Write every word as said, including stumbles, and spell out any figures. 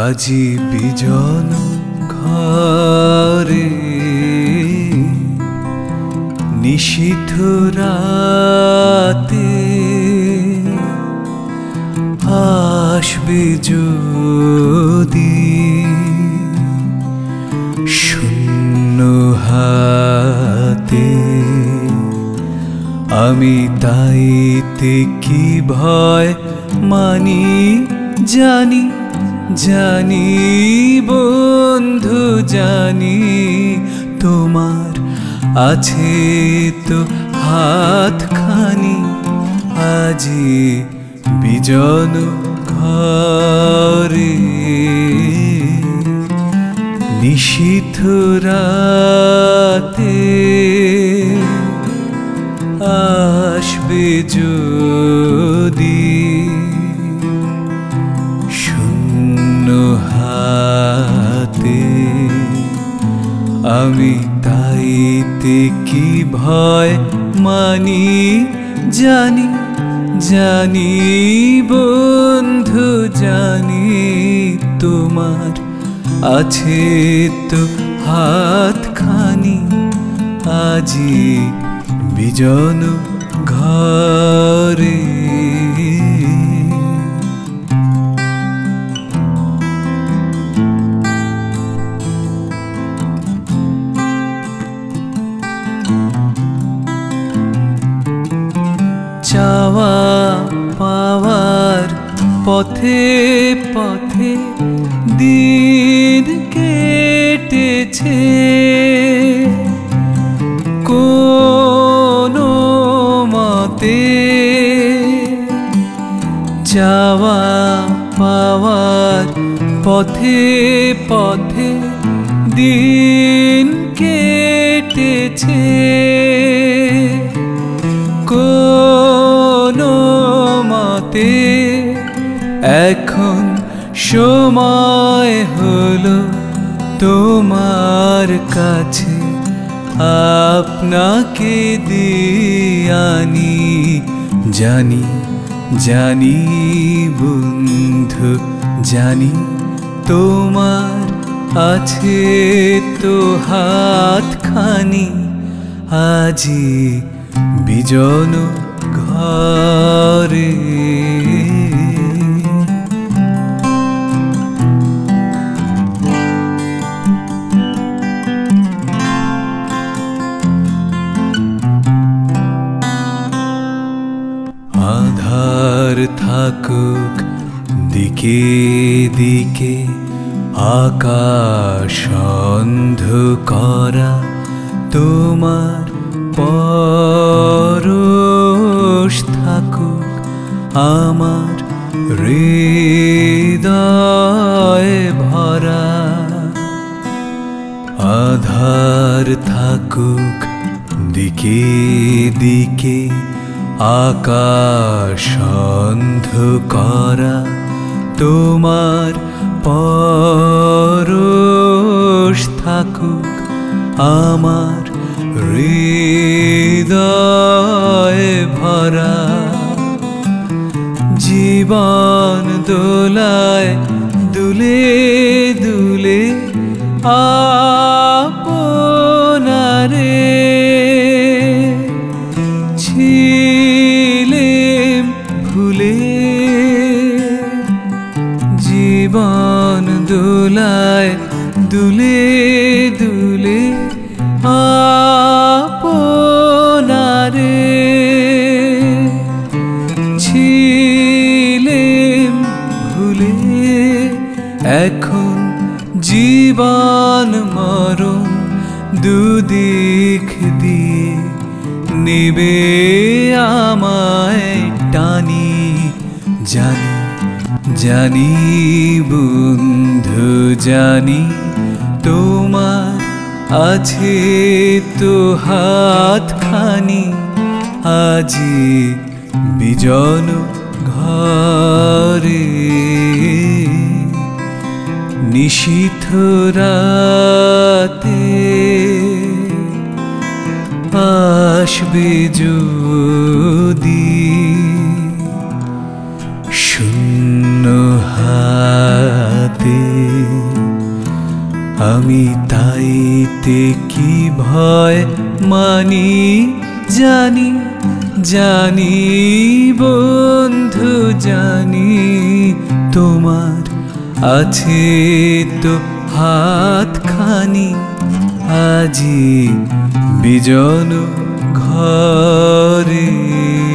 আজি বিজন ঘরে নিশীথ রাতে আসবে যদি শূন্য হাতে, আমি তাইতে কি ভয় মানি জানি জানি বন্ধু জানি, তোমার আছে তো হাতখানি আজি বিজন ঘরে নিশীথ রাতে আসবে যদি শূন্য হাতে, আমি তাইতে কি ভয় মানি জানি জানি বন্ধু জানি, তোমার আছে তো হাতখানি আজি বিজন ঘরে। চাওয়া পাওয়ার পথে পথে দিন কেটেছে, কোনো মতে চাওয়া পাওয়ার পথে পথে দিন কেটেছে, কোনো মতে এখন সময় হলো তোমার কাছে আপনাকে দিয়ানি, জানি জানি বন্ধু জানি, তোমার আছে তো হাতখানি আজি বিজন ঘরে। আধার থাকুক দিকে দিকে, আকাশ অন্ধকারা, তোমার পরশ থাকুক আমার হৃদয়ে ভরা। আধার থাকুক দিকে দিকে, আকাশ অন্ধকারা, তোমার পরশ থাকুক আমার হৃদয়ে ভরা। জীবন দোলায় দুলে দুলে আপনারে ছিলেম ভুলে, জীবন দোলায় দুলে দুলে আপনারে ছিলেম ভুলে, এখন জীবন মরণ দুদিক দিয়ে নেবে আমায় টানি, জানি জানি বন্ধু জানি, তোমার আছে তো হাতখানি আজি বিজন ঘরে নিশীথ রাতে আসবে যদি শূন্য হাতে। আমি তাইতে কি ভয় মানি জানি জানি বন্ধু জানি তোমার আছে তো হাতখানি আজি বিজন ঘরে।